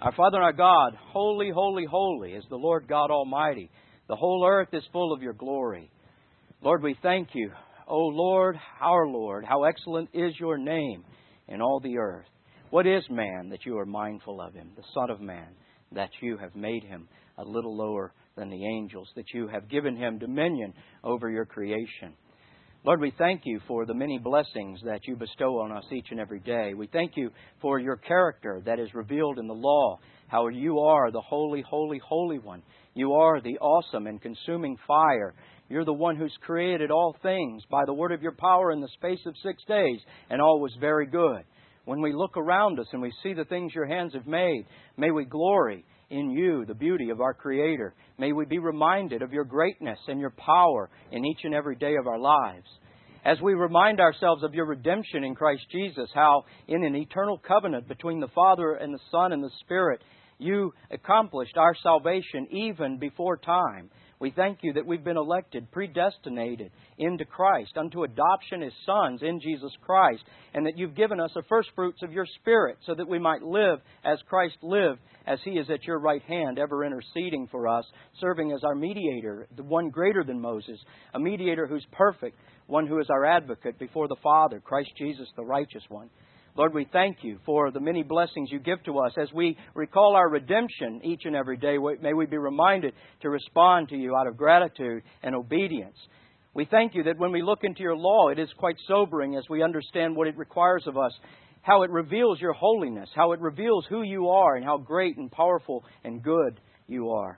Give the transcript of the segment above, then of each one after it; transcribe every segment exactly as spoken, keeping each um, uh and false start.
Our Father and our God, holy, holy, holy is the Lord God Almighty. The whole earth is full of your glory. Lord, we thank you. O Lord, our Lord, how excellent is your name in all the earth. What is man that you are mindful of him, the Son of Man, that you have made him a little lower than the angels, that you have given him dominion over your creation. Lord, we thank you for the many blessings that you bestow on us each and every day. We thank you for your character that is revealed in the law, how you are the holy, holy, holy one. You are the awesome and consuming fire. You're the one who's created all things by the word of your power in the space of six days, and all was very good. When we look around us and we see the things your hands have made, may we glory in you, the beauty of our Creator. May we be reminded of your greatness and your power in each and every day of our lives. As we remind ourselves of your redemption in Christ Jesus, how in an eternal covenant between the Father and the Son and the Spirit, you accomplished our salvation even before time. We thank you that we've been elected, predestinated into Christ, unto adoption as sons in Jesus Christ, and that you've given us the first fruits of your Spirit so that we might live as Christ lived, as He is at your right hand, ever interceding for us, serving as our mediator, the one greater than Moses, a mediator who's perfect, one who is our advocate before the Father, Christ Jesus, the righteous one. Lord, we thank you for the many blessings you give to us. As we recall our redemption each and every day, may we be reminded to respond to you out of gratitude and obedience. We thank you that when we look into your law, it is quite sobering as we understand what it requires of us, how it reveals your holiness, how it reveals who you are, and how great and powerful and good you are.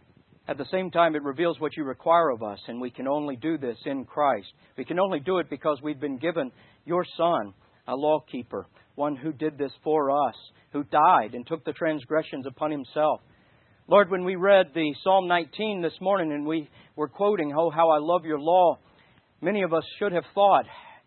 At the same time, it reveals what you require of us, and we can only do this in Christ. We can only do it because we've been given your Son, a lawkeeper, one who did this for us, who died and took the transgressions upon Himself. Lord, when we read the Psalm nineteen this morning and we were quoting, "Oh, how I love your law," many of us should have thought,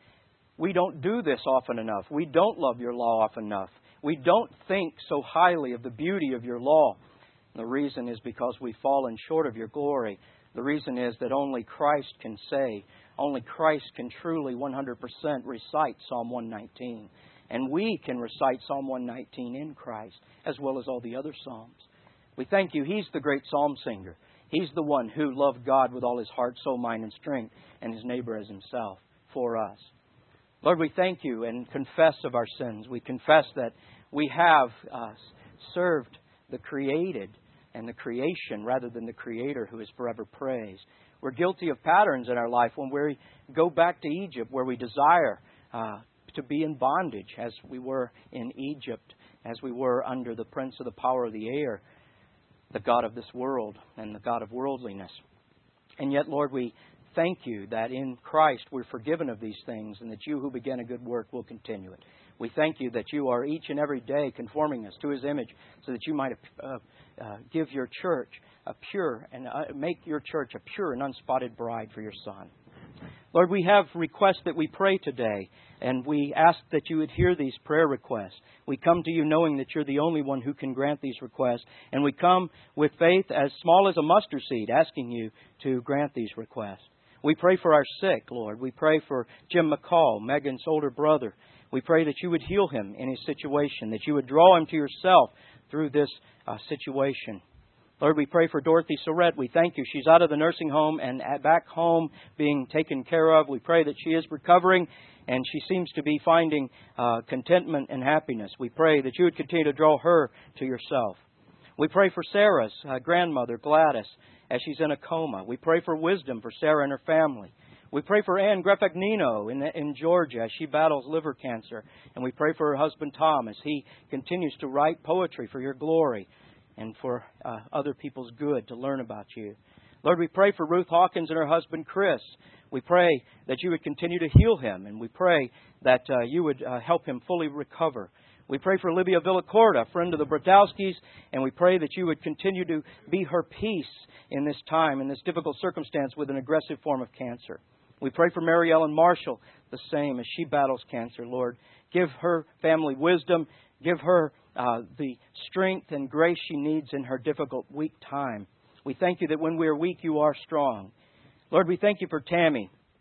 we don't do this often enough. We don't love your law often enough. We don't think so highly of the beauty of your law. The reason is because we've fallen short of your glory. The reason is that only Christ can say, only Christ can truly one hundred percent recite Psalm one nineteen. And we can recite Psalm one nineteen in Christ, as well as all the other Psalms. We thank you. He's the great psalm singer. He's the one who loved God with all his heart, soul, mind, and strength, and his neighbor as himself for us. Lord, we thank you and confess of our sins. We confess that we have uh, served the created and the creation rather than the Creator, who is forever praised. We're guilty of patterns in our life when we go back to Egypt, where we desire uh, to be in bondage as we were in Egypt, as we were under the prince of the power of the air, the god of this world and the god of worldliness. And yet, Lord, we thank you that in Christ we're forgiven of these things, and that you who began a good work will continue it. We thank you that you are each and every day conforming us to His image, so that you might uh, uh, give your church a pure and uh, make your church a pure and unspotted bride for your Son. Lord, we have requests that we pray today, and we ask that you would hear these prayer requests. We come to you knowing that you're the only one who can grant these requests, and we come with faith as small as a mustard seed, asking you to grant these requests. We pray for our sick, Lord. We pray for Jim McCall, Megan's older brother. We pray that you would heal him in his situation, that you would draw him to yourself through this uh, situation. Lord, we pray for Dorothy Surrett. We thank you. She's out of the nursing home and back home being taken care of. We pray that she is recovering, and she seems to be finding uh, contentment and happiness. We pray that you would continue to draw her to yourself. We pray for Sarah's uh, grandmother, Gladys, as she's in a coma. We pray for wisdom for Sarah and her family. We pray for Ann Grefagnino in, in Georgia as she battles liver cancer. And we pray for her husband Tom as he continues to write poetry for your glory and for uh, other people's good to learn about you. Lord, we pray for Ruth Hawkins and her husband Chris. We pray that you would continue to heal him, and we pray that uh, you would uh, help him fully recover. We pray for Livia Villacorta, friend of the Brodowskis, and we pray that you would continue to be her peace in this time, in this difficult circumstance with an aggressive form of cancer. We pray for Mary Ellen Marshall, the same, as she battles cancer, Lord. Give her family wisdom. Give her uh, the strength and grace she needs in her difficult, weak time. We thank you that when we are weak, you are strong. Lord, we thank you for Tammy,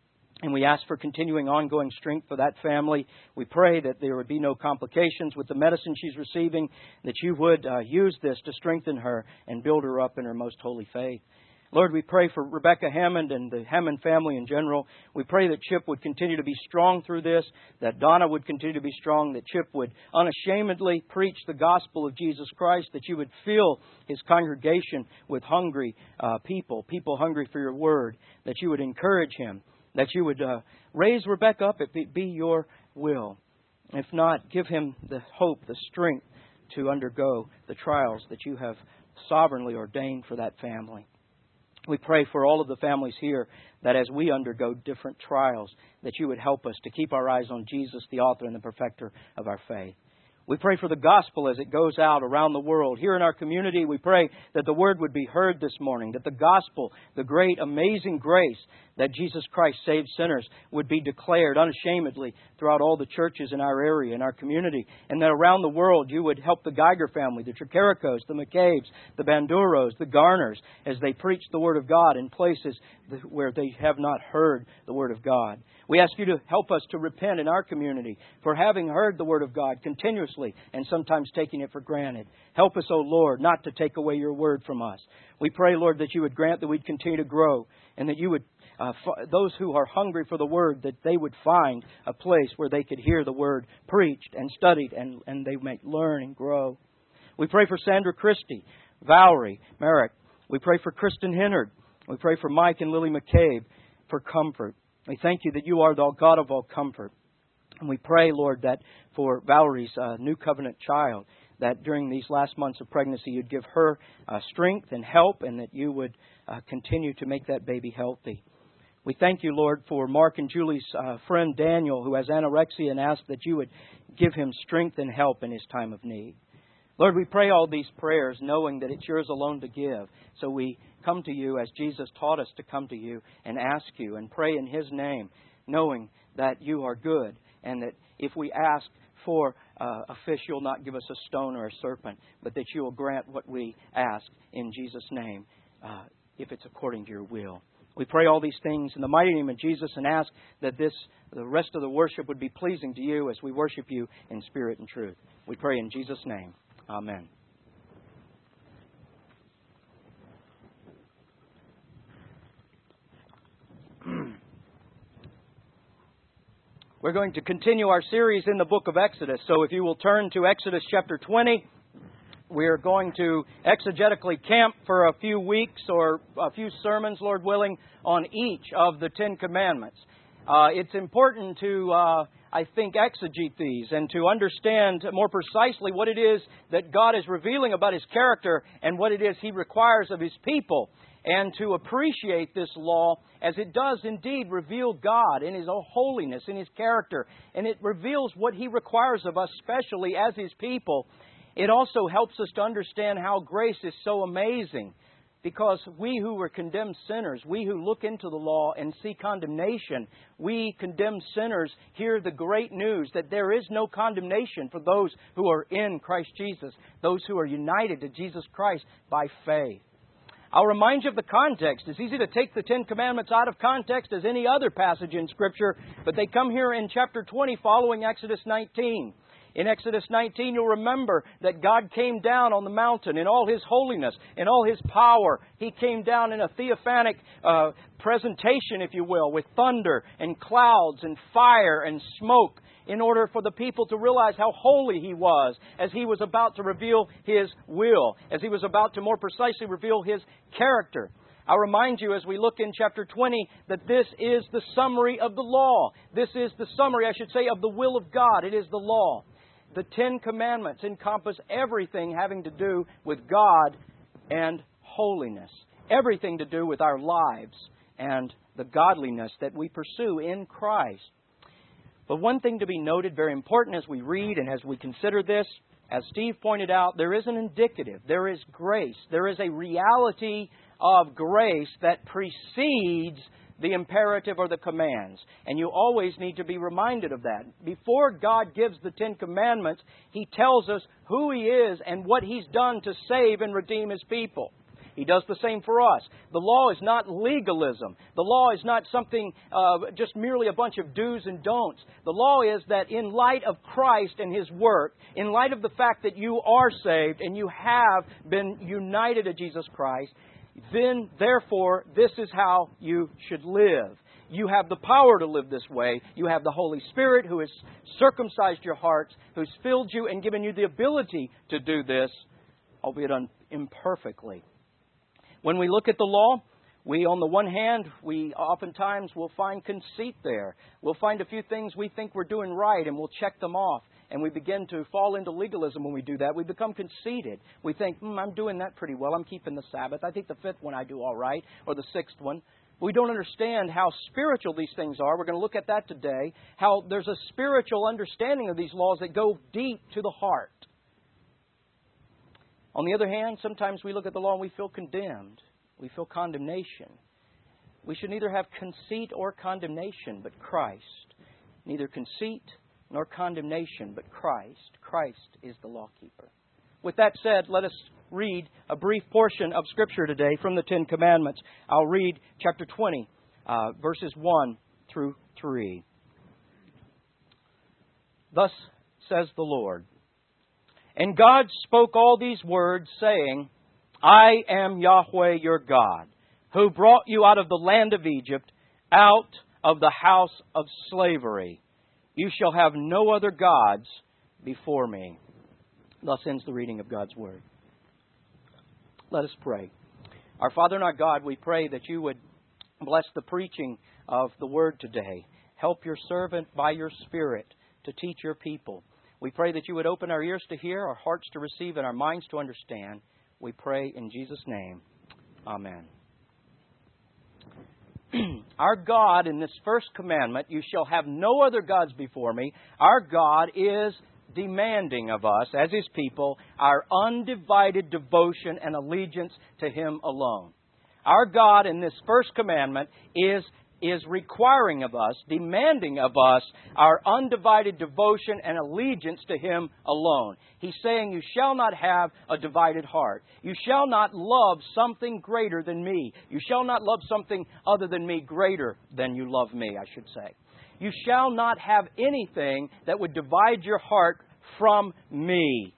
And we ask for continuing ongoing strength for that family. We pray that there would be no complications with the medicine she's receiving, that you would uh, use this to strengthen her and build her up in her most holy faith. Lord, we pray for Rebecca Hammond and the Hammond family in general. We pray that Chip would continue to be strong through this, that Donna would continue to be strong, that Chip would unashamedly preach the gospel of Jesus Christ, that you would fill his congregation with hungry uh, people, people hungry for your word, that you would encourage him, that you would uh, raise Rebecca up if it be your will. If not, give him the hope, the strength to undergo the trials that you have sovereignly ordained for that family. We pray for all of the families here that as we undergo different trials, that you would help us to keep our eyes on Jesus, the author and the perfecter of our faith. We pray for the gospel as it goes out around the world. Here in our community, we pray that the word would be heard this morning, that the gospel, the great, amazing grace that Jesus Christ saves sinners, would be declared unashamedly throughout all the churches in our area, in our community, and that around the world you would help the Geiger family, the Trecaricos, the McCabe's, the Banduros, the Garners, as they preach the Word of God in places where they have not heard the Word of God. We ask you to help us to repent in our community for having heard the Word of God continuously and sometimes taking it for granted. Help us, O Lord, not to take away your Word from us. We pray, Lord, that you would grant that we'd continue to grow and that you would, uh, f- those who are hungry for the Word, that they would find a place where they could hear the Word preached and studied and, and they might learn and grow. We pray for Sandra Christie, Valerie Merrick. We pray for Kristen Hennard. We pray for Mike and Lily McCabe for comfort. We thank you that you are the God of all comfort. And we pray, Lord, that for Valerie's uh, new covenant child, that during these last months of pregnancy, you'd give her uh, strength and help, and that you would uh, continue to make that baby healthy. We thank you, Lord, for Mark and Julie's uh, friend Daniel, who has anorexia, and ask that you would give him strength and help in his time of need. Lord, we pray all these prayers knowing that it's yours alone to give. So we come to you as Jesus taught us to come to you and ask you and pray in His name, knowing that you are good and that if we ask for uh, a fish, you'll not give us a stone or a serpent, but that you will grant what we ask in Jesus' name uh, if it's according to your will. We pray all these things in the mighty name of Jesus and ask that this, the rest of the worship would be pleasing to you as we worship you in spirit and truth. We pray in Jesus' name. Amen. We're going to continue our series in the book of Exodus. So if you will turn to Exodus chapter twenty, we're going to exegetically camp for a few weeks or a few sermons, Lord willing, on each of the Ten Commandments. Uh, it's important to, uh, I think, exegete these and to understand more precisely what it is that God is revealing about His character and what it is He requires of His people, and to appreciate this law as it does indeed reveal God in His holiness, in His character, and it reveals what He requires of us, especially as His people. It also helps us to understand how grace is so amazing. Because we who were condemned sinners, we who look into the law and see condemnation, we condemned sinners hear the great news that there is no condemnation for those who are in Christ Jesus, those who are united to Jesus Christ by faith. I'll remind you of the context. It's easy to take the Ten Commandments out of context as any other passage in Scripture, but they come here in chapter twenty following Exodus nineteen. In Exodus nineteen, you'll remember that God came down on the mountain in all His holiness, in all His power. He came down in a theophanic uh, presentation, if you will, with thunder and clouds and fire and smoke in order for the people to realize how holy He was as He was about to reveal His will, as He was about to more precisely reveal His character. I'll remind you as we look in chapter twenty that this is the summary of the law. This is the summary, I should say, of the will of God. It is the law. The Ten Commandments encompass everything having to do with God and holiness. Everything to do with our lives and the godliness that we pursue in Christ. But one thing to be noted, very important as we read and as we consider this, as Steve pointed out, there is an indicative. There is grace. There is a reality of grace that precedes the imperative or the commands. And you always need to be reminded of that. Before God gives the Ten Commandments, He tells us who He is and what He's done to save and redeem His people. He does the same for us. The law is not legalism. The law is not something, uh, just merely a bunch of do's and don'ts. The law is that in light of Christ and His work, in light of the fact that you are saved and you have been united to Jesus Christ, then, therefore, this is how you should live. You have the power to live this way. You have the Holy Spirit who has circumcised your hearts, who's filled you and given you the ability to do this, albeit un- imperfectly. When we look at the law, we, on the one hand, we oftentimes will find conceit there. We'll find a few things we think we're doing right and we'll check them off. And we begin to fall into legalism when we do that. We become conceited. We think, hmm, I'm doing that pretty well. I'm keeping the Sabbath. I think the fifth one I do all right, or the sixth one. We don't understand how spiritual these things are. We're going to look at that today. How there's a spiritual understanding of these laws that go deep to the heart. On the other hand, sometimes we look at the law and we feel condemned. We feel condemnation. We should neither have conceit or condemnation, but Christ. Neither conceit nor condemnation, but Christ. Christ is the lawkeeper. With that said, let us read a brief portion of Scripture today from the Ten Commandments. I'll read chapter twenty, uh, verses one through three. Thus says the Lord, "And God spoke all these words, saying, I am Yahweh your God, who brought you out of the land of Egypt, out of the house of slavery. You shall have no other gods before me." Thus ends the reading of God's Word. Let us pray. Our Father and our God, we pray that you would bless the preaching of the Word today. Help your servant by your Spirit to teach your people. We pray that you would open our ears to hear, our hearts to receive, and our minds to understand. We pray in Jesus' name. Amen. Our God, in this first commandment, you shall have no other gods before me. Our God is demanding of us, as His people, our undivided devotion and allegiance to Him alone. Our God, in this first commandment, is is requiring of us, demanding of us, our undivided devotion and allegiance to Him alone. He's saying, you shall not have a divided heart. You shall not love something greater than me. You shall not love something other than me greater than you love me, I should say. You shall not have anything that would divide your heart from me.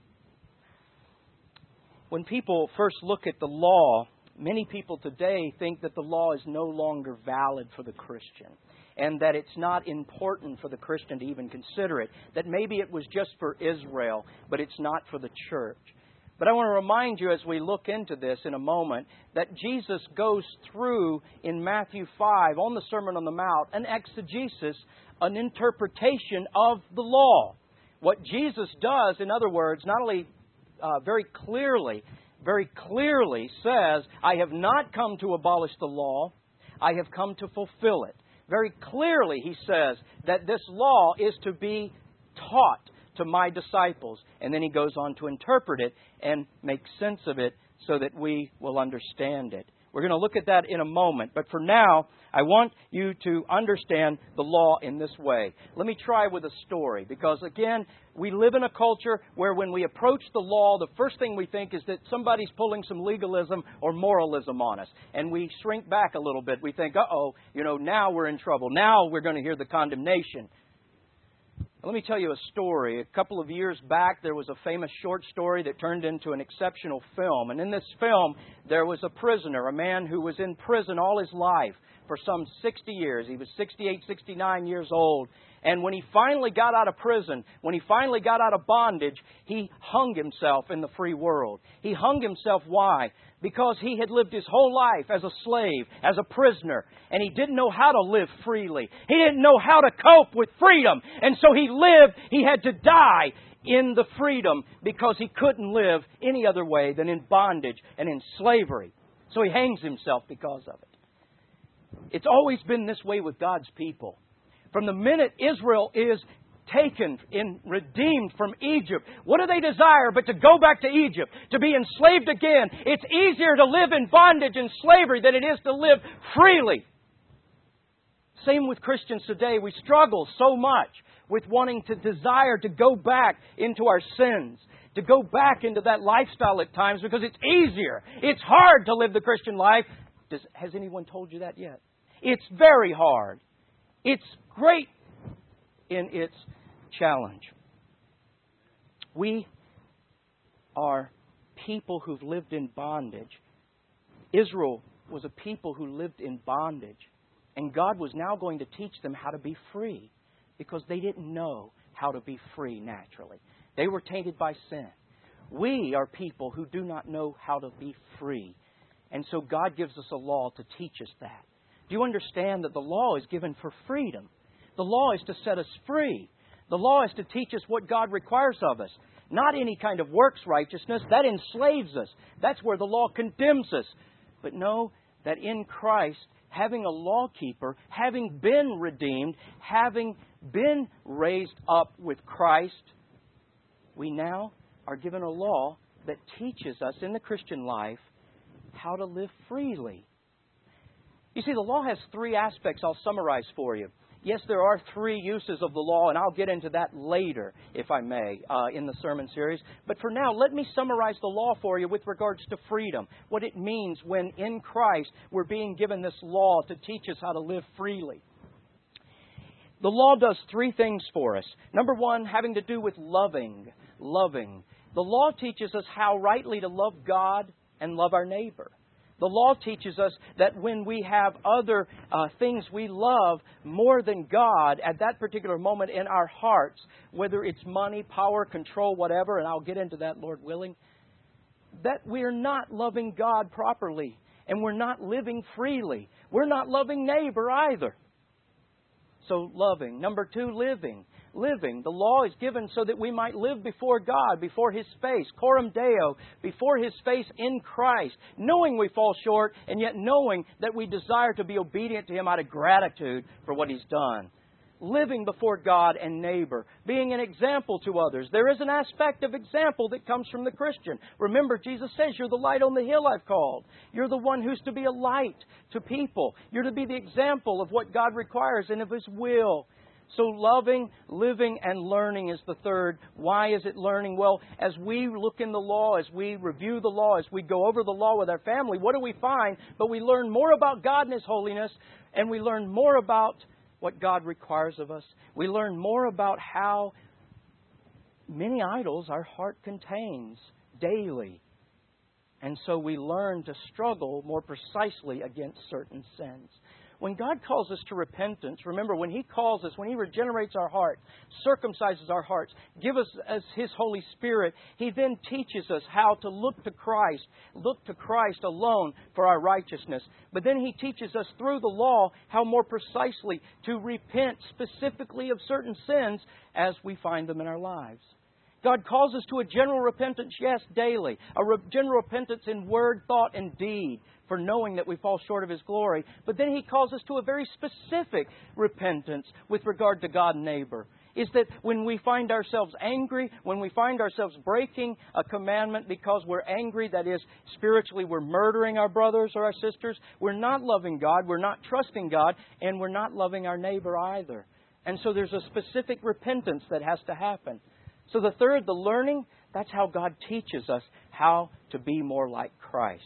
When people first look at the law, many people today think that the law is no longer valid for the Christian and that it's not important for the Christian to even consider it, that maybe it was just for Israel, but it's not for the church. But I want to remind you as we look into this in a moment that Jesus goes through in Matthew five on the Sermon on the Mount an exegesis, an interpretation of the law. What Jesus does, in other words, not only uh, very clearly very clearly says, I have not come to abolish the law, I have come to fulfill it. Very clearly He says that this law is to be taught to my disciples. And then He goes on to interpret it and make sense of it so that we will understand it. We're going to look at that in a moment. But for now, I want you to understand the law in this way. Let me try with a story. Because again, we live in a culture where when we approach the law, the first thing we think is that somebody's pulling some legalism or moralism on us. And we shrink back a little bit. We think, uh-oh, you know, now we're in trouble. Now we're going to hear the condemnation. Let me tell you a story. A couple of years back, there was a famous short story that turned into an exceptional film. And in this film, there was a prisoner, a man who was in prison all his life for some sixty years. He was sixty-eight, sixty-nine years old. And when he finally got out of prison, when he finally got out of bondage, he hung himself in the free world. He hung himself. Why? Because he had lived his whole life as a slave, as a prisoner, and he didn't know how to live freely. He didn't know how to cope with freedom. And so he lived, he had to die in the freedom because he couldn't live any other way than in bondage and in slavery. So he hangs himself because of it. It's always been this way with God's people. From the minute Israel is taken and redeemed from Egypt, what do they desire but to go back to Egypt, to be enslaved again? It's easier to live in bondage and slavery than it is to live freely. Same with Christians today. We struggle so much with wanting to desire to go back into our sins, to go back into that lifestyle at times because it's easier. It's hard to live the Christian life. Does, has anyone told you that yet? It's very hard. It's great in its challenge. We are people who've lived in bondage. Israel was a people who lived in bondage. And God was now going to teach them how to be free because they didn't know how to be free naturally. They were tainted by sin. We are people who do not know how to be free. And so God gives us a law to teach us that. Do you understand that the law is given for freedom? The law is to set us free. The law is to teach us what God requires of us. Not any kind of works righteousness. That enslaves us. That's where the law condemns us. But know that in Christ, having a lawkeeper, having been redeemed, having been raised up with Christ, we now are given a law that teaches us in the Christian life how to live freely. You see, the law has three aspects I'll summarize for you. Yes, there are three uses of the law, and I'll get into that later, if I may, uh, in the sermon series. But for now, let me summarize the law for you with regards to freedom. What it means when in Christ we're being given this law to teach us how to live freely. The law does three things for us. Number one, having to do with loving. Loving. The law teaches us how rightly to love God and love our neighbor. The law teaches us that when we have other uh, things we love more than God at that particular moment in our hearts, whether it's money, power, control, whatever, and I'll get into that, Lord willing, that we're not loving God properly and we're not living freely. We're not loving neighbor either. So loving. Number two, living. Living. The law is given so that we might live before God, before His face, coram Deo, before His face in Christ, knowing we fall short and yet knowing that we desire to be obedient to Him out of gratitude for what He's done. Living before God and neighbor, being an example to others. There is an aspect of example that comes from the Christian. Remember, Jesus says, you're the light on the hill I've called. You're the one who's to be a light to people. You're to be the example of what God requires and of His will. So loving, living, and learning is the third. Why is it learning? Well, as we look in the law, as we review the law, as we go over the law with our family, what do we find? But we learn more about God and His holiness, and we learn more about what God requires of us. We learn more about how many idols our heart contains daily. And so we learn to struggle more precisely against certain sins. When God calls us to repentance, remember, when He calls us, when He regenerates our heart, circumcises our hearts, gives us as His Holy Spirit, He then teaches us how to look to Christ, look to Christ alone for our righteousness. But then He teaches us through the law how more precisely to repent specifically of certain sins as we find them in our lives. God calls us to a general repentance, yes, daily. A re- general repentance in word, thought, and deed for knowing that we fall short of His glory. But then He calls us to a very specific repentance with regard to God and neighbor. Is that when we find ourselves angry, when we find ourselves breaking a commandment because we're angry, that is, spiritually we're murdering our brothers or our sisters, we're not loving God, we're not trusting God, and we're not loving our neighbor either. And so there's a specific repentance that has to happen. So the third, the learning, that's how God teaches us how to be more like Christ.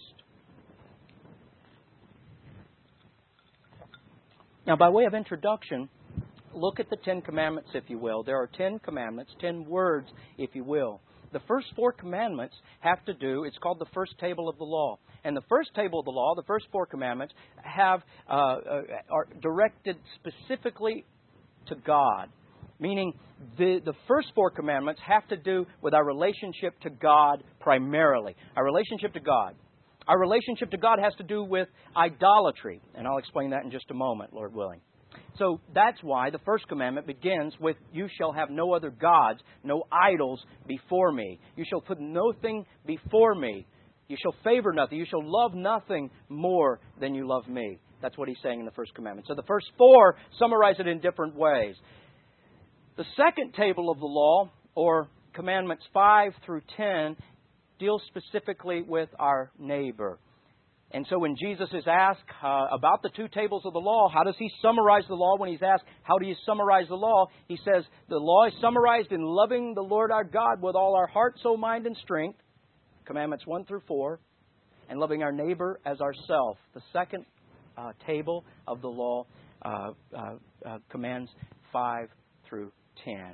Now, by way of introduction, look at the Ten Commandments, if you will. There are ten commandments, ten words, if you will. The first four commandments have to do, it's called the first table of the law. And the first table of the law, the first four commandments, have uh, uh, are directed specifically to God. Meaning the, the first four commandments have to do with our relationship to God primarily. Our relationship to God. Our relationship to God has to do with idolatry. And I'll explain that in just a moment, Lord willing. So that's why the first commandment begins with, you shall have no other gods, no idols before me. You shall put nothing before me. You shall favor nothing. You shall love nothing more than you love me. That's what He's saying in the first commandment. So the first four summarize it in different ways. The second table of the law, or commandments five through ten, deals specifically with our neighbor. And so when Jesus is asked uh, about the two tables of the law, how does he summarize the law? When he's asked, how do you summarize the law? He says, the law is summarized in loving the Lord our God with all our heart, soul, mind, and strength. Commandments one through four. And loving our neighbor as ourself. The second uh, table of the law, uh, uh, uh, commands five through ten.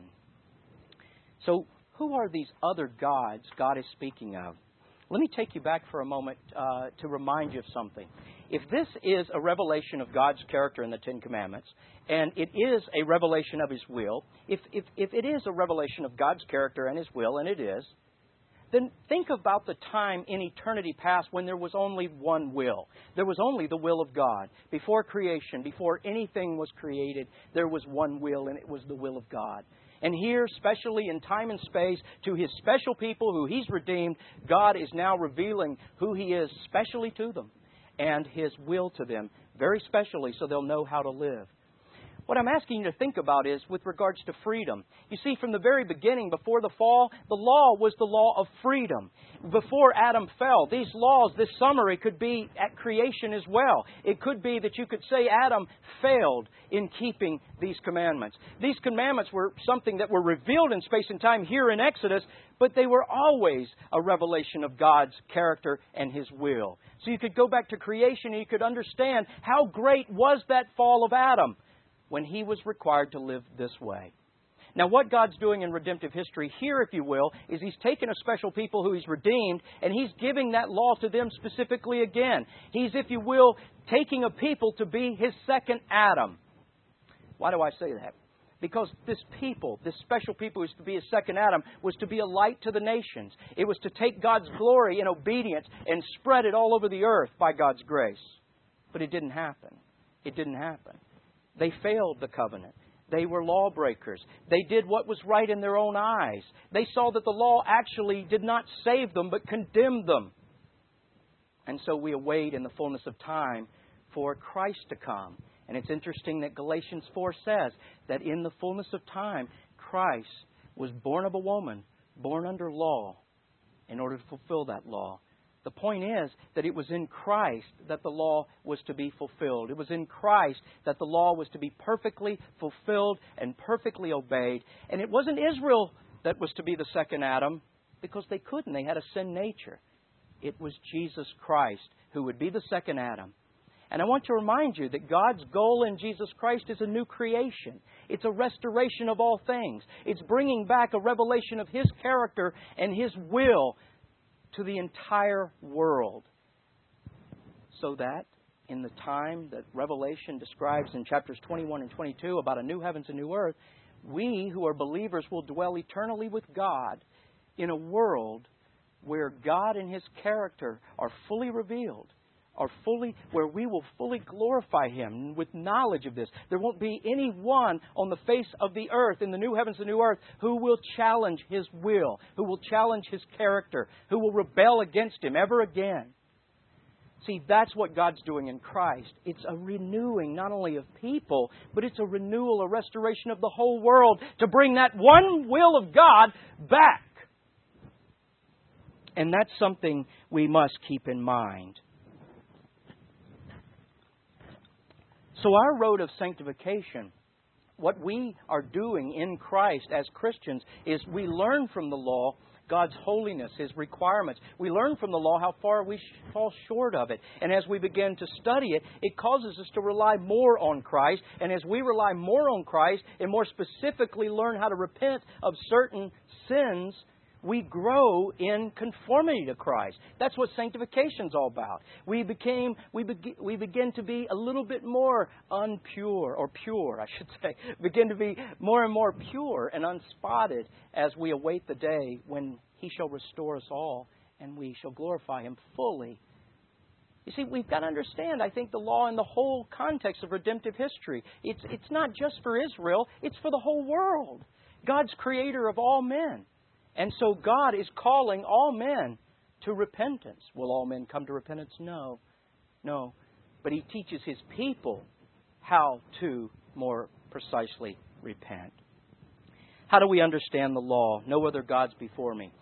So who are these other gods God is speaking of? Let me take you back for a moment uh, to remind you of something. If this is a revelation of God's character in the Ten Commandments, and it is a revelation of His will, if, if, if it is a revelation of God's character and His will, and it is, then think about the time in eternity past when there was only one will. There was only the will of God. Before creation, before anything was created, there was one will, and it was the will of God. And here, especially in time and space, to His special people who He's redeemed, God is now revealing who He is specially to them and His will to them, very specially, so they'll know how to live. What I'm asking you to think about is with regards to freedom. You see, from the very beginning, before the fall, the law was the law of freedom. Before Adam fell, these laws, this summary could be at creation as well. It could be that you could say Adam failed in keeping these commandments. These commandments were something that were revealed in space and time here in Exodus, but they were always a revelation of God's character and His will. So you could go back to creation and you could understand how great was that fall of Adam when he was required to live this way. Now, what God's doing in redemptive history here, if you will, is He's taken a special people who He's redeemed, and He's giving that law to them specifically again. He's, if you will, taking a people to be His second Adam. Why do I say that? Because this people, this special people who is to be His second Adam, was to be a light to the nations. It was to take God's glory in obedience and spread it all over the earth by God's grace. But it didn't happen. It didn't happen. They failed the covenant. They were lawbreakers. They did what was right in their own eyes. They saw that the law actually did not save them, but condemned them. And so we await in the fullness of time for Christ to come. And it's interesting that Galatians four says that in the fullness of time, Christ was born of a woman, born under law, in order to fulfill that law. The point is that it was in Christ that the law was to be fulfilled. It was in Christ that the law was to be perfectly fulfilled and perfectly obeyed. And it wasn't Israel that was to be the second Adam, because they couldn't. They had a sin nature. It was Jesus Christ who would be the second Adam. And I want to remind you that God's goal in Jesus Christ is a new creation. It's a restoration of all things. It's bringing back a revelation of His character and His will to the entire world, so that in the time that Revelation describes in chapters twenty-one and twenty-two about a new heavens and new earth, we who are believers will dwell eternally with God in a world where God and His character are fully revealed, are fully, where we will fully glorify Him with knowledge of this. There won't be anyone on the face of the earth, in the new heavens and new earth, who will challenge His will, who will challenge His character, who will rebel against Him ever again. See, that's what God's doing in Christ. It's a renewing not only of people, but it's a renewal, a restoration of the whole world to bring that one will of God back. And that's something we must keep in mind. So our road of sanctification, what we are doing in Christ as Christians, is we learn from the law God's holiness, His requirements. We learn from the law how far we fall short of it. And as we begin to study it, it causes us to rely more on Christ. And as we rely more on Christ, and more specifically learn how to repent of certain sins, we grow in conformity to Christ. That's what sanctification is all about. We became, we, be, we begin to be a little bit more unpure, or pure, I should say. Begin to be more and more pure and unspotted as we await the day when He shall restore us all and we shall glorify Him fully. You see, we've got to understand, I think, the law in the whole context of redemptive history. It's, it's not just for Israel, it's for the whole world. God's creator of all men. And so God is calling all men to repentance. Will all men come to repentance? No. No. But He teaches His people how to more precisely repent. How do we understand the law? No other gods before me.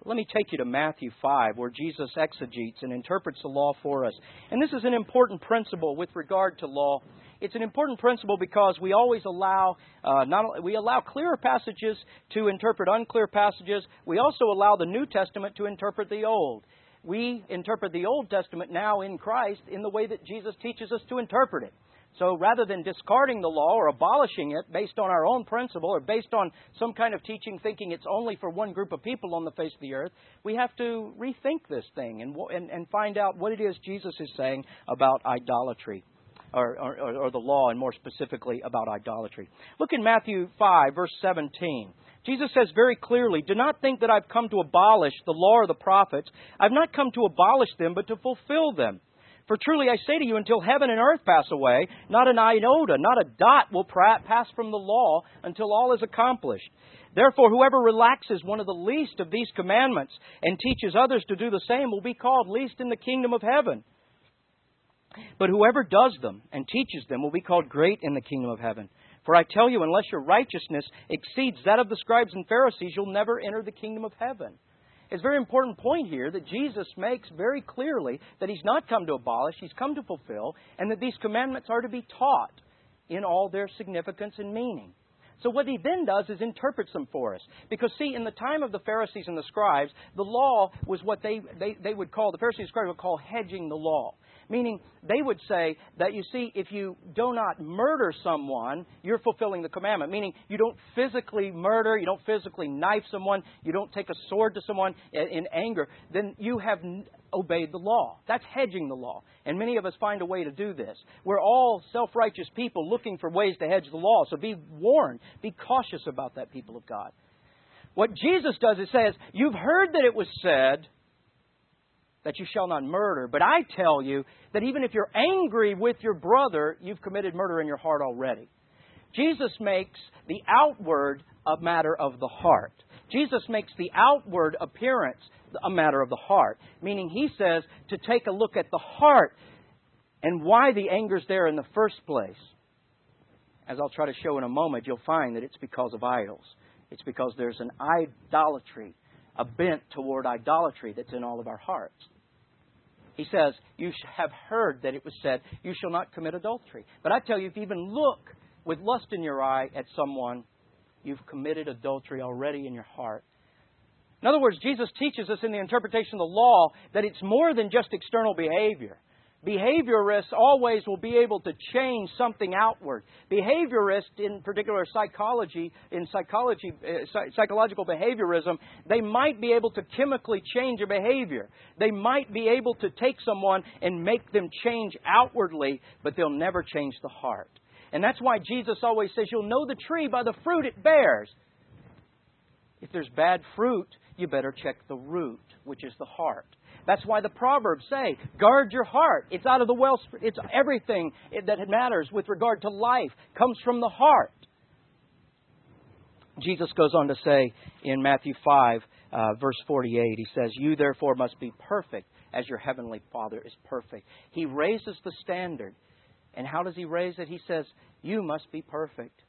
let me take you to Matthew five, where Jesus exegetes and interprets the law for us. And this is an important principle with regard to law. It's an important principle because we always allow uh, not we allow clearer passages to interpret unclear passages. We also allow the New Testament to interpret the Old. We interpret the Old Testament now in Christ in the way that Jesus teaches us to interpret it. So rather than discarding the law or abolishing it based on our own principle or based on some kind of teaching thinking it's only for one group of people on the face of the earth, we have to rethink this thing and, and, and find out what it is Jesus is saying about idolatry or, or, or the law, and more specifically about idolatry. Look in Matthew five, verse seventeen. Jesus says very clearly, "Do not think that I've come to abolish the law or the prophets. I've not come to abolish them, but to fulfill them. For truly I say to you, until heaven and earth pass away, not an iota, not a dot will pass from the law until all is accomplished. Therefore, whoever relaxes one of the least of these commandments and teaches others to do the same will be called least in the kingdom of heaven. But whoever does them and teaches them will be called great in the kingdom of heaven. For I tell you, unless your righteousness exceeds that of the scribes and Pharisees, you'll never enter the kingdom of heaven." It's a very important point here that Jesus makes very clearly that He's not come to abolish, He's come to fulfill, and that these commandments are to be taught in all their significance and meaning. So what He then does is interprets them for us. Because, see, in the time of the Pharisees and the scribes, the law was what they, they, they would call, the Pharisees and scribes would call hedging the law. Meaning, they would say that, you see, if you do not murder someone, you're fulfilling the commandment. Meaning, you don't physically murder, you don't physically knife someone, you don't take a sword to someone in anger, then you have obeyed the law. That's hedging the law. And many of us find a way to do this. We're all self-righteous people looking for ways to hedge the law. So be warned, be cautious about that, people of God. What Jesus does is says, you've heard that it was said that you shall not murder. But I tell you that even if you're angry with your brother, you've committed murder in your heart already. Jesus makes the outward a matter of the heart. Jesus makes the outward appearance a matter of the heart. Meaning He says to take a look at the heart and why the anger's there in the first place. As I'll try to show in a moment, you'll find that it's because of idols. It's because there's an idolatry, a bent toward idolatry that's in all of our hearts. He says, you have heard that it was said, you shall not commit adultery. But I tell you, if you even look with lust in your eye at someone, you've committed adultery already in your heart. In other words, Jesus teaches us in the interpretation of the law that it's more than just external behavior. Behaviorists always will be able to change something outward. Behaviorists, in particular psychology, in psychology, uh, psychological behaviorism, they might be able to chemically change a behavior. They might be able to take someone and make them change outwardly, but they'll never change the heart. And that's why Jesus always says, you'll know the tree by the fruit it bears. If there's bad fruit, you better check the root, which is the heart. That's why the Proverbs say, guard your heart. It's out of the well. It's everything that matters with regard to life comes from the heart. Jesus goes on to say in Matthew five, uh, verse forty-eight, He says, you therefore must be perfect as your heavenly Father is perfect. He raises the standard. And how does He raise it? He says, you must be perfect.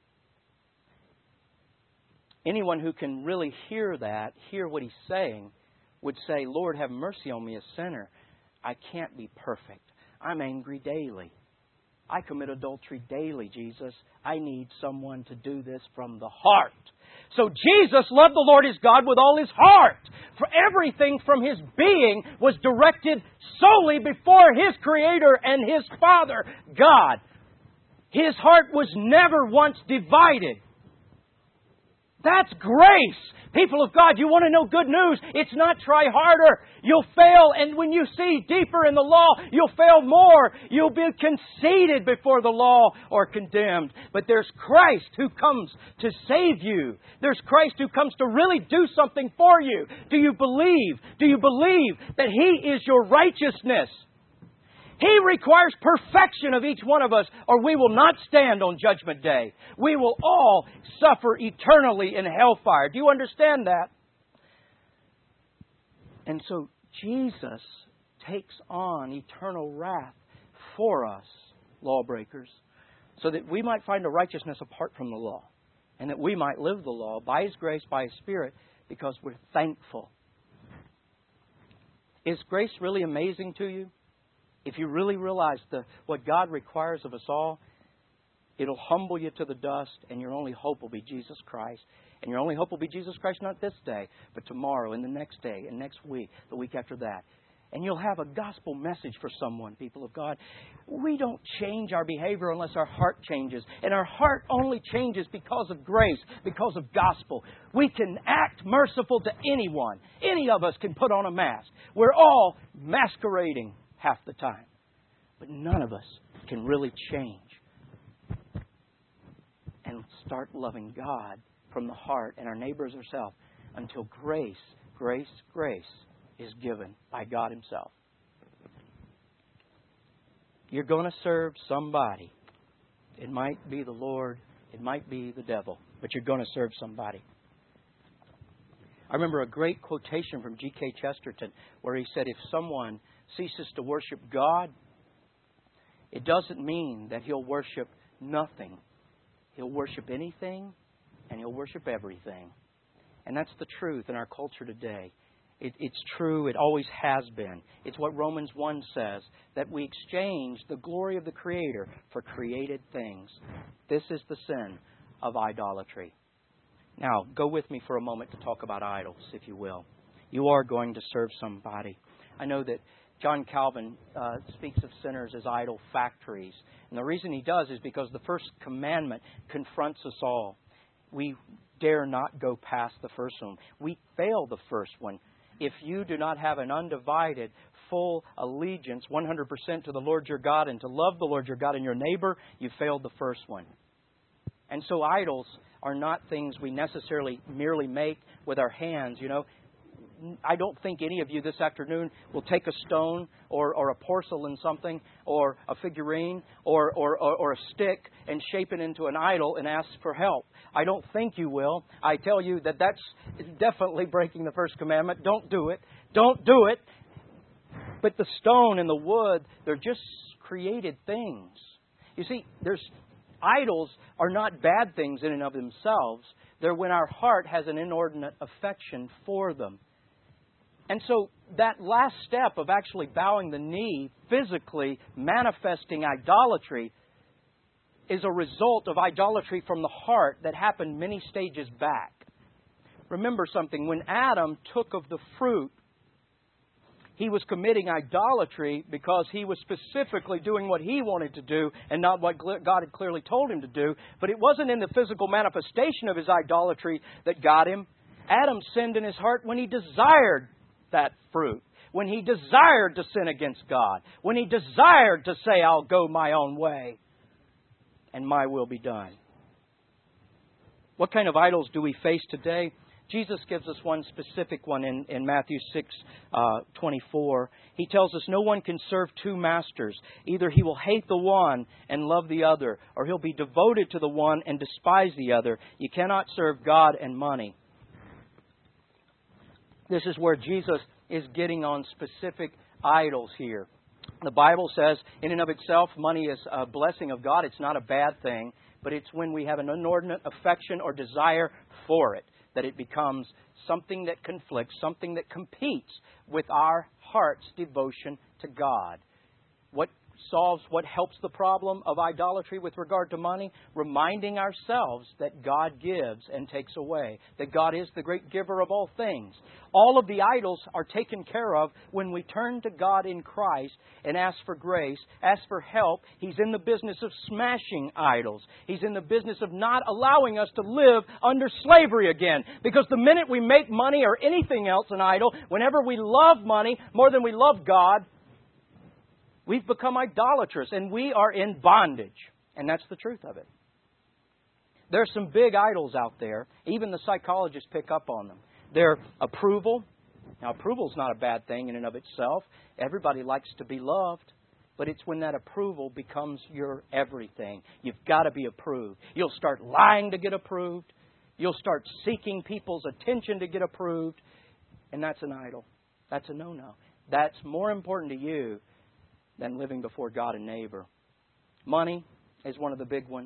Anyone who can really hear that, hear what He's saying, would say, Lord, have mercy on me, a sinner. I can't be perfect. I'm angry daily. I commit adultery daily, Jesus. I need someone to do this from the heart. So Jesus loved the Lord His God with all His heart. For everything from His being was directed solely before His Creator and His Father, God. His heart was never once divided. That's grace. People of God, you want to know good news? It's not try harder. You'll fail, and when you see deeper in the law, you'll fail more. You'll be conceited before the law or condemned. But there's Christ who comes to save you. There's Christ who comes to really do something for you. Do you believe? Do you believe that He is your righteousness? He requires perfection of each one of us, or we will not stand on Judgment Day. We will all suffer eternally in hellfire. Do you understand that? And so Jesus takes on eternal wrath for us, lawbreakers, so that we might find a righteousness apart from the law, and that we might live the law by His grace, by His Spirit, because we're thankful Is grace really amazing to you? If you really realize the, what God requires of us all, it'll humble you to the dust, and your only hope will be Jesus Christ. And your only hope will be Jesus Christ not this day, but tomorrow and the next day and next week, the week after that. And you'll have a gospel message for someone, people of God. We don't change our behavior unless our heart changes. And our heart only changes because of grace, because of gospel. We can act merciful to anyone. Any of us can put on a mask. We're all masquerading half the time. But none of us can really change and start loving God from the heart and our neighbors ourselves until grace, grace, grace is given by God Himself. You're going to serve somebody. It might be the Lord, it might be the devil, but you're going to serve somebody. I remember a great quotation from G K Chesterton where he said, if someone ceases to worship God, it doesn't mean that he'll worship nothing. He'll worship anything and he'll worship everything. And that's the truth in our culture today. It, it's true. It always has been. It's what Romans one says, that we exchange the glory of the Creator for created things. This is the sin of idolatry. Now, go with me for a moment to talk about idols, if you will. You are going to serve somebody. I know that John Calvin uh, speaks of sinners as idol factories. And the reason he does is because the first commandment confronts us all. We dare not go past the first one. We fail the first one. If you do not have an undivided, full allegiance, one hundred percent to the Lord your God and to love the Lord your God and your neighbor, you failed the first one. And so idols are not things we necessarily merely make with our hands, you know. I don't think any of you this afternoon will take a stone or, or a porcelain something or a figurine or, or, or, or a stick and shape it into an idol and ask for help. I don't think you will. I tell you that that's definitely breaking the first commandment. Don't do it. Don't do it. But the stone and the wood, they're just created things. You see, there's idols are not bad things in and of themselves. They're when our heart has an inordinate affection for them. And so that last step of actually bowing the knee, physically manifesting idolatry, is a result of idolatry from the heart that happened many stages back. Remember something, when Adam took of the fruit, he was committing idolatry because he was specifically doing what he wanted to do and not what God had clearly told him to do. But it wasn't in the physical manifestation of his idolatry that got him. Adam sinned in his heart when he desired that fruit, when he desired to sin against God, when he desired to say, I'll go my own way and my will be done. What kind of idols do we face today? Jesus gives us one specific one in, in Matthew six twenty-four. He tells us no one can serve two masters. Either he will hate the one and love the other, or he'll be devoted to the one and despise the other. You cannot serve God and money. This is where Jesus is getting on specific idols here. The Bible says, in and of itself, money is a blessing of God. It's not a bad thing, but it's when we have an inordinate affection or desire for it that it becomes something that conflicts, something that competes with our heart's devotion to God. What solves, what helps the problem of idolatry with regard to money? Reminding ourselves that God gives and takes away, that God is the great giver of all things. All of the idols are taken care of when we turn to God in Christ and ask for grace, ask for help. He's in the business of smashing idols. He's in the business of not allowing us to live under slavery again. Because the minute we make money or anything else an idol, whenever we love money more than we love God, we've become idolatrous and we are in bondage. And that's the truth of it. There's some big idols out there. Even the psychologists pick up on them. Their approval. Now, approval is not a bad thing in and of itself. Everybody likes to be loved. But it's when that approval becomes your everything. You've got to be approved. You'll start lying to get approved. You'll start seeking people's attention to get approved. And that's an idol. That's a no-no. That's more important to you than living before God and neighbor. Money is one of the big ones.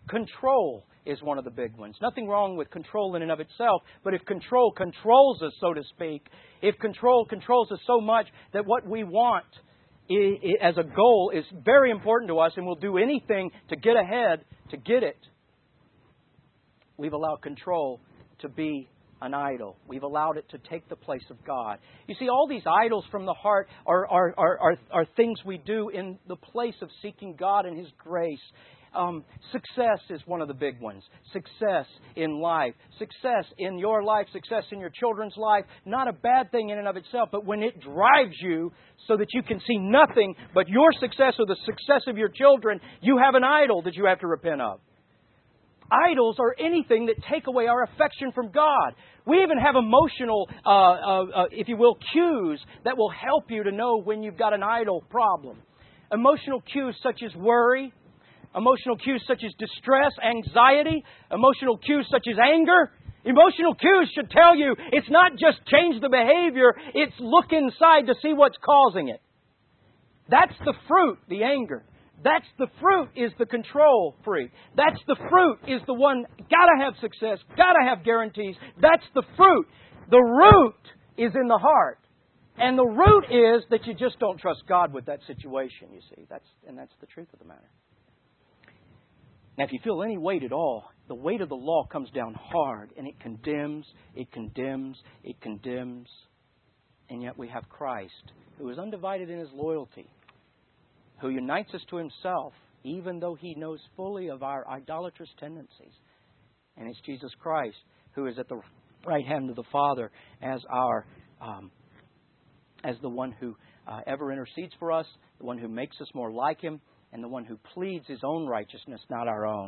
Control is one of the big ones. Nothing wrong with control in and of itself, but if control controls us, so to speak, if control controls us so much that what we want as a goal is very important to us and we'll do anything to get ahead, to get it, we've allowed control to be an idol. We've allowed it to take the place of God. You see, all these idols from the heart are, are, are, are, are things we do in the place of seeking God and His grace. Um, success is one of the big ones. Success in life. Success in your life. Success in your children's life. Not a bad thing in and of itself, but when it drives you so that you can see nothing but your success or the success of your children, you have an idol that you have to repent of. Idols are anything that take away our affection from God. We even have emotional, uh, uh, uh, if you will, cues that will help you to know when you've got an idol problem. Emotional cues such as worry, emotional cues such as distress, anxiety, emotional cues such as anger. Emotional cues should tell you it's not just change the behavior, it's look inside to see what's causing it. That's the fruit, the anger. That's the fruit is the control freak. That's the fruit is the one, gotta have success, gotta have guarantees. That's the fruit. The root is in the heart. And the root is that you just don't trust God with that situation, you see. That's and that's the truth of the matter. Now, if you feel any weight at all, the weight of the law comes down hard and it condemns, it condemns, it condemns. And yet we have Christ, who is undivided in His loyalty, who unites us to Himself, even though He knows fully of our idolatrous tendencies. And it's Jesus Christ, who is at the right hand of the Father as our, um, as the one who uh, ever intercedes for us, the one who makes us more like Him, and the one who pleads His own righteousness, not our own.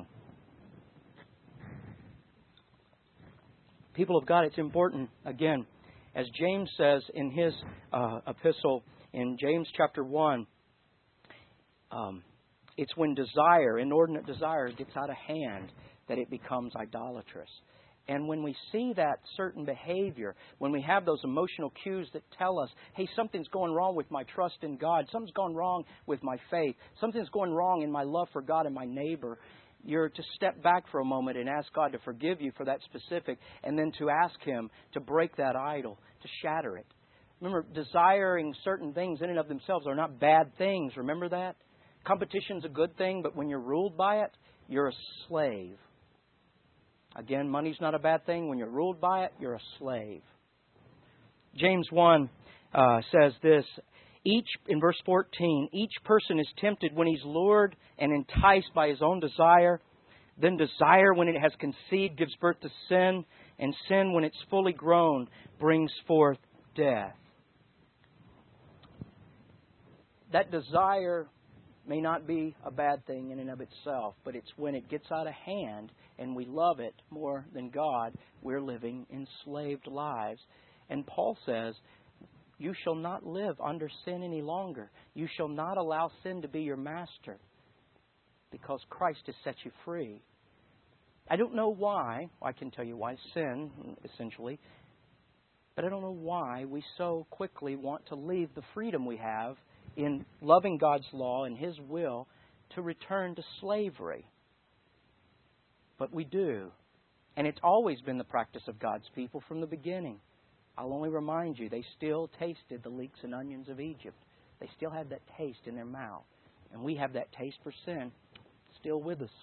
People of God, it's important, again, as James says in his uh, epistle in James chapter one, um, it's when desire, inordinate desire, gets out of hand that it becomes idolatrous. And when we see that certain behavior, when we have those emotional cues that tell us, hey, something's going wrong with my trust in God, something's gone wrong with my faith, something's going wrong in my love for God and my neighbor, you're to step back for a moment and ask God to forgive you for that specific, and then to ask Him to break that idol, to shatter it. Remember, desiring certain things in and of themselves are not bad things. Remember that? Competition's a good thing, but when you're ruled by it, you're a slave. Again, money's not a bad thing. When you're ruled by it, you're a slave. James one uh, says this, each in verse fourteen, each person is tempted when he's lured and enticed by his own desire. Then desire, when it has conceived, gives birth to sin. And sin, when it's fully grown, brings forth death. That desire may not be a bad thing in and of itself, but it's when it gets out of hand and we love it more than God, we're living enslaved lives. And Paul says, you shall not live under sin any longer. You shall not allow sin to be your master, because Christ has set you free. I don't know why. I can tell you why. Sin, essentially. But I don't know why we so quickly want to leave the freedom we have in loving God's law and His will to return to slavery. But we do. And it's always been the practice of God's people from the beginning. I'll only remind you, they still tasted the leeks and onions of Egypt. They still had that taste in their mouth. And we have that taste for sin still with us.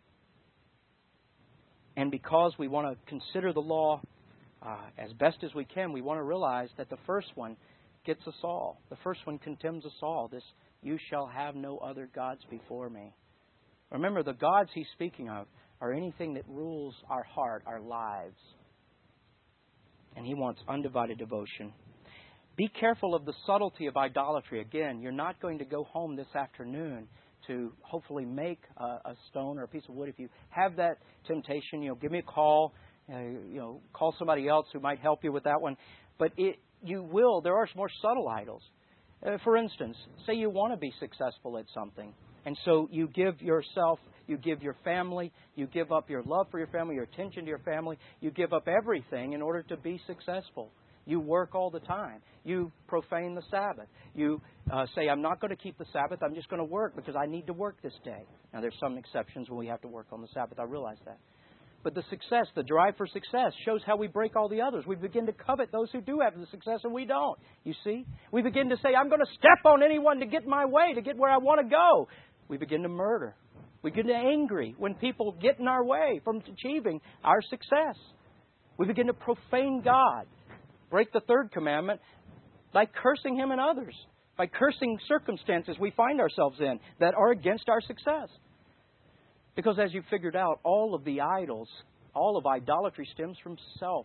And because we want to consider the law uh, as best as we can, we want to realize that the first one gets us all. The first one condemns us all. This, you shall have no other gods before me. Remember, the gods He's speaking of are anything that rules our heart, our lives. And He wants undivided devotion. Be careful of the subtlety of idolatry. Again, you're not going to go home this afternoon to hopefully make a, a stone or a piece of wood. If you have that temptation, you know, give me a call. Uh, you know, call somebody else who might help you with that one. But it, you will. There are more subtle idols. Uh, for instance, say you want to be successful at something, and so you give yourself, you give your family, you give up your love for your family, your attention to your family, you give up everything in order to be successful. You work all the time. You profane the Sabbath. You uh, say, I'm not going to keep the Sabbath. I'm just going to work because I need to work this day. Now, there's some exceptions when we have to work on the Sabbath. I realize that. But the success, the drive for success, shows how we break all the others. We begin to covet those who do have the success and we don't. You see? We begin to say, I'm going to step on anyone to get my way, to get where I want to go. We begin to murder. We get angry when people get in our way from achieving our success. We begin to profane God. Break the third commandment by cursing Him and others. By cursing circumstances we find ourselves in that are against our success. Because as you figured out, all of the idols, all of idolatry stems from self.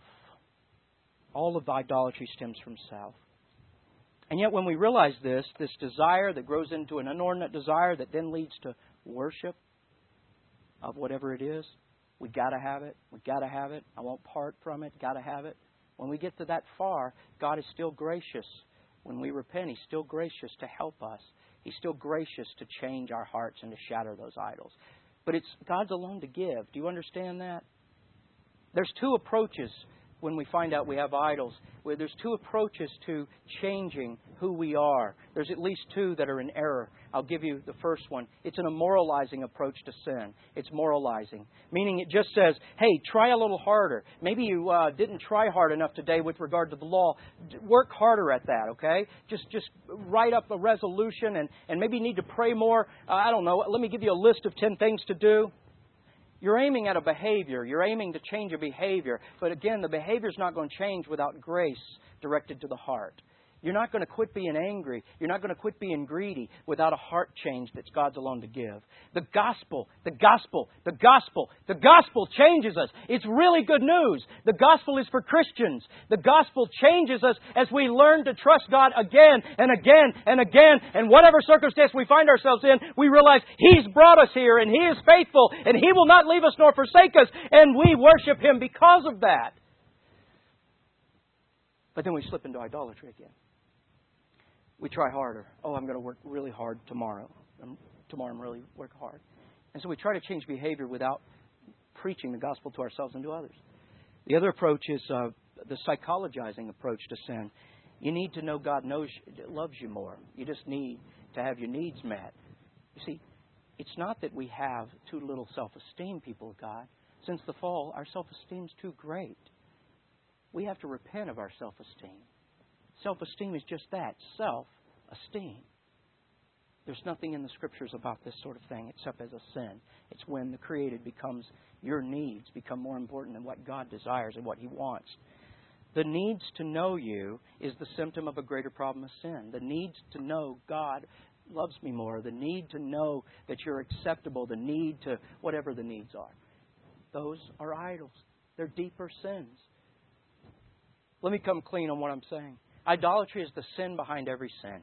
All of idolatry stems from self. And yet when we realize this, this desire that grows into an inordinate desire that then leads to worship of whatever it is, we got to have it. We got to have it. I won't part from it. Got to have it. When we get to that far, God is still gracious. When we repent, He's still gracious to help us. He's still gracious to change our hearts and to shatter those idols. But it's God's alone to give. Do you understand that? There's two approaches when we find out we have idols. There's two approaches to changing who we are. There's at least two that are in error. I'll give you the first one. It's an immoralizing approach to sin. It's moralizing. Meaning it just says, hey, try a little harder. Maybe you uh, didn't try hard enough today with regard to the law. Work harder at that, okay? Just just write up a resolution and, and maybe you need to pray more. Uh, I don't know. Let me give you a list of ten things to do. You're aiming at a behavior. You're aiming to change a behavior. But again, the behavior is not going to change without grace directed to the heart. You're not going to quit being angry. You're not going to quit being greedy without a heart change that's God's alone to give. The gospel, the gospel, the gospel, the gospel changes us. It's really good news. The gospel is for Christians. The gospel changes us as we learn to trust God again and again and again. And whatever circumstance we find ourselves in, we realize He's brought us here and He is faithful and He will not leave us nor forsake us. And we worship Him because of that. But then we slip into idolatry again. We try harder. Oh, I'm going to work really hard tomorrow. Um, tomorrow I'm really work hard. And so we try to change behavior without preaching the gospel to ourselves and to others. The other approach is uh, the psychologizing approach to sin. You need to know God knows, loves you more. You just need to have your needs met. You see, it's not that we have too little self-esteem, people of God. Since the fall, our self-esteem is too great. We have to repent of our self-esteem. Self-esteem is just that, self-esteem. There's nothing in the Scriptures about this sort of thing except as a sin. It's when the created becomes, your needs become more important than what God desires and what He wants. The needs to know you is the symptom of a greater problem of sin. The needs to know God loves me more. The need to know that you're acceptable. The need to, whatever the needs are. Those are idols. They're deeper sins. Let me come clean on what I'm saying. Idolatry is the sin behind every sin.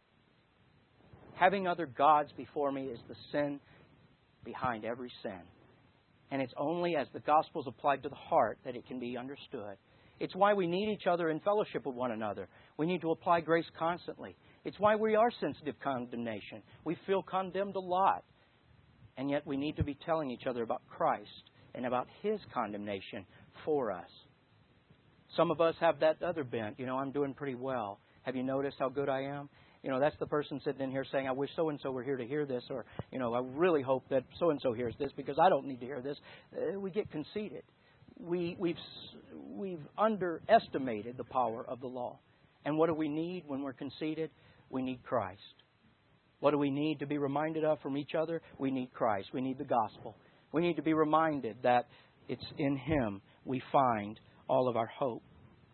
Having other gods before me is the sin behind every sin. And it's only as the gospel is applied to the heart that it can be understood. It's why we need each other in fellowship with one another. We need to apply grace constantly. It's why we are sensitive to condemnation. We feel condemned a lot. And yet we need to be telling each other about Christ and about His condemnation for us. Some of us have that other bent. You know, I'm doing pretty well. Have you noticed how good I am? You know, that's the person sitting in here saying, I wish so-and-so were here to hear this. Or, you know, I really hope that so-and-so hears this because I don't need to hear this. Uh, we get conceited. We, we've, we've underestimated the power of the law. And what do we need when we're conceited? We need Christ. What do we need to be reminded of from each other? We need Christ. We need the gospel. We need to be reminded that it's in Him we find all of our hope.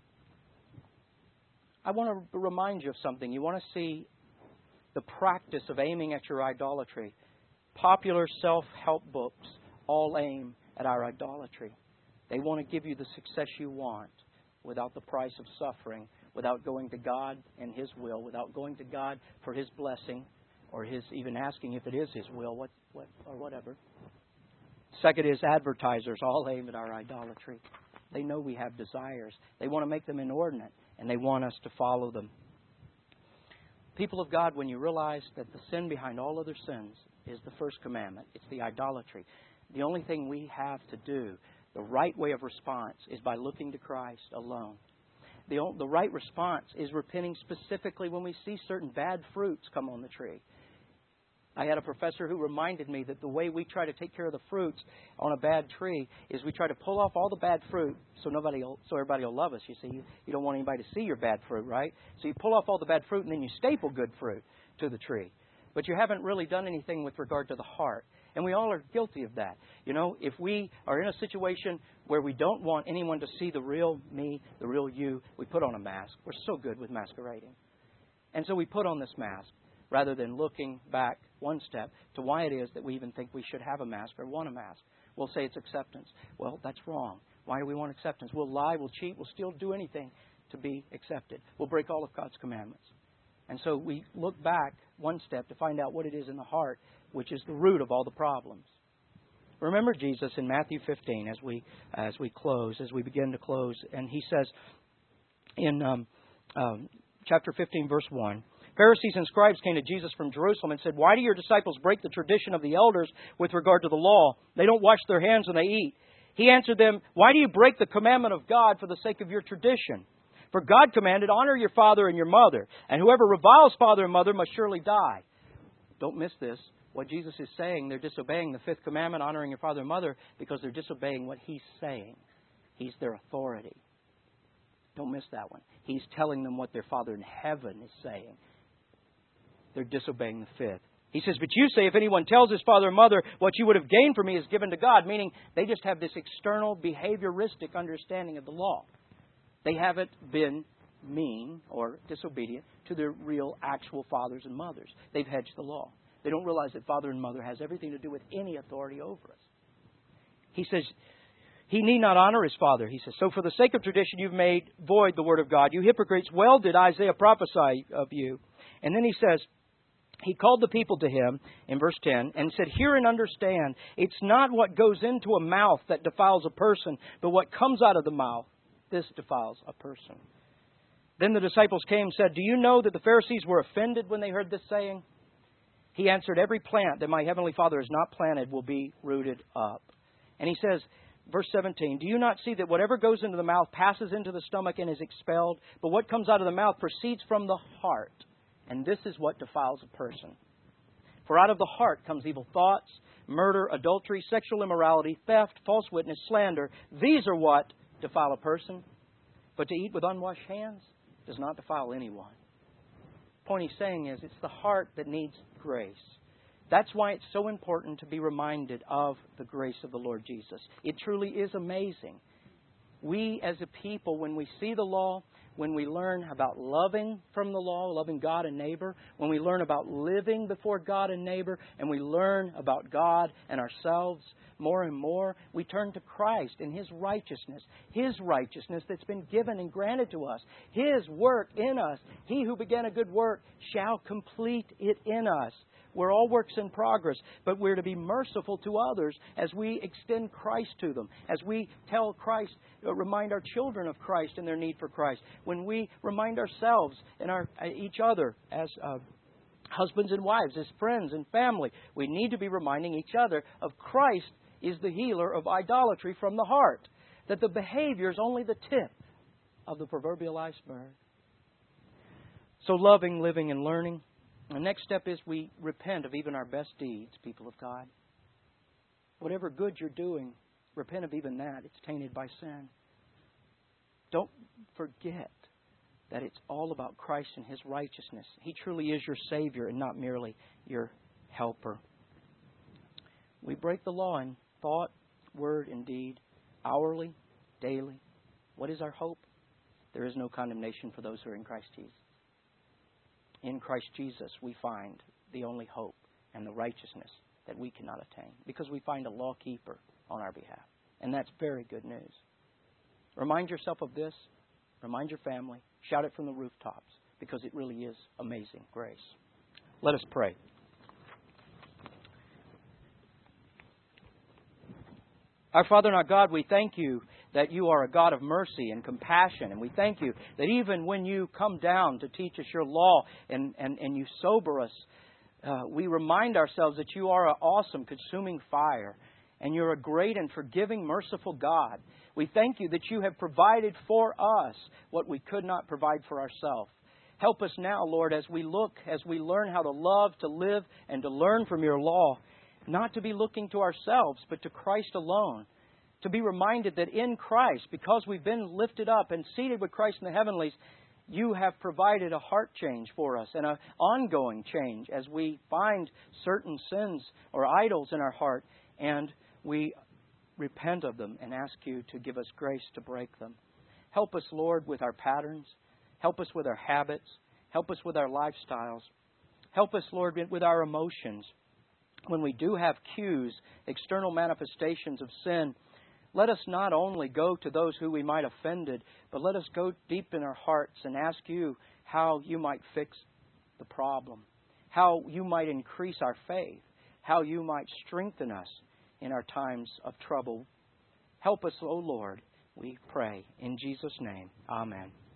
I want to remind you of something. You want to see the practice of aiming at your idolatry. Popular self-help books all aim at our idolatry. They want to give you the success you want without the price of suffering, without going to God and His will, without going to God for His blessing or His even asking if it is His will, what, what or whatever. Second is advertisers all aim at our idolatry. They know we have desires. They want to make them inordinate, and they want us to follow them. People of God, when you realize that the sin behind all other sins is the first commandment, it's the idolatry. The only thing we have to do, the right way of response, is by looking to Christ alone. the, the right response is repenting specifically when we see certain bad fruits come on the tree. I had a professor who reminded me that the way we try to take care of the fruits on a bad tree is we try to pull off all the bad fruit so nobody, will, so everybody will love us. You see, you, you don't want anybody to see your bad fruit, right? So you pull off all the bad fruit and then you staple good fruit to the tree. But you haven't really done anything with regard to the heart. And we all are guilty of that. You know, if we are in a situation where we don't want anyone to see the real me, the real you, we put on a mask. We're so good with masquerading. And so we put on this mask rather than looking back one step to why it is that we even think we should have a mask or want a mask. We'll say it's acceptance. Well, that's wrong. Why do we want acceptance? We'll lie, we'll cheat, we'll still do anything to be accepted. We'll break all of God's commandments. And so we look back one step to find out what it is in the heart, which is the root of all the problems. Remember Jesus in Matthew fifteen as we as we close, as we begin to close. And He says in um, um, chapter fifteen, verse one, Pharisees and scribes came to Jesus from Jerusalem and said, "Why do your disciples break the tradition of the elders with regard to the law? They don't wash their hands when they eat." He answered them, "Why do you break the commandment of God for the sake of your tradition? For God commanded, 'Honor your father and your mother,' and whoever reviles father and mother must surely die." Don't miss this. What Jesus is saying, they're disobeying the fifth commandment, honoring your father and mother, because they're disobeying what He's saying. He's their authority. Don't miss that one. He's telling them what their Father in heaven is saying. They're disobeying the fifth. He says, "But you say, if anyone tells his father or mother, what you would have gained from me is given to God," meaning they just have this external behavioristic understanding of the law. They haven't been mean or disobedient to their real, actual fathers and mothers. They've hedged the law. They don't realize that father and mother has everything to do with any authority over us. He says, he need not honor his father. He says, "So for the sake of tradition you've made void the word of God. You hypocrites, well did Isaiah prophesy of you." And then he says, he called the people to him in verse ten and said, "Hear and understand. It's not what goes into a mouth that defiles a person, but what comes out of the mouth. This defiles a person." Then the disciples came and said, "Do you know that the Pharisees were offended when they heard this saying?" He answered, "Every plant that my heavenly Father has not planted will be rooted up." And he says, verse seventeen, "Do you not see that whatever goes into the mouth passes into the stomach and is expelled? But what comes out of the mouth proceeds from the heart. And this is what defiles a person. For out of the heart comes evil thoughts, murder, adultery, sexual immorality, theft, false witness, slander. These are what defile a person. But to eat with unwashed hands does not defile anyone." The point he's saying is it's the heart that needs grace. That's why it's so important to be reminded of the grace of the Lord Jesus. It truly is amazing. We as a people, when we see the law, when we learn about loving from the law, loving God and neighbor, when we learn about living before God and neighbor, and we learn about God and ourselves more and more, we turn to Christ and His righteousness. His righteousness that's been given and granted to us. His work in us. He who began a good work shall complete it in us. We're all works in progress, but we're to be merciful to others as we extend Christ to them, as we tell Christ, uh, remind our children of Christ and their need for Christ, when we remind ourselves and our uh, each other as uh, husbands and wives, as friends and family. We need to be reminding each other of Christ is the healer of idolatry from the heart, that the behavior is only the tip of the proverbial iceberg. So loving, living, and learning. The next step is we repent of even our best deeds, people of God. Whatever good you're doing, repent of even that. It's tainted by sin. Don't forget that it's all about Christ and His righteousness. He truly is your Savior and not merely your helper. We break the law in thought, word, and deed, hourly, daily. What is our hope? There is no condemnation for those who are in Christ Jesus. In Christ Jesus, we find the only hope and the righteousness that we cannot attain, because we find a law keeper on our behalf. And that's very good news. Remind yourself of this. Remind your family. Shout it from the rooftops, because it really is amazing grace. Let us pray. Our Father and our God, we thank You that You are a God of mercy and compassion. And we thank You that even when You come down to teach us Your law and, and, and You sober us, uh, we remind ourselves that You are an awesome consuming fire. And You're a great and forgiving, merciful God. We thank You that You have provided for us what we could not provide for ourselves. Help us now, Lord, as we look, as we learn how to love, to live, and to learn from Your law, not to be looking to ourselves, but to Christ alone. To be reminded that in Christ, because we've been lifted up and seated with Christ in the heavenlies, You have provided a heart change for us and an ongoing change as we find certain sins or idols in our heart and we repent of them and ask You to give us grace to break them. Help us, Lord, with our patterns. Help us with our habits. Help us with our lifestyles. Help us, Lord, with our emotions. When we do have cues, external manifestations of sin, let us not only go to those who we might have offended, but let us go deep in our hearts and ask You how You might fix the problem, how You might increase our faith, how You might strengthen us in our times of trouble. Help us, O Lord, we pray. In Jesus' name, amen.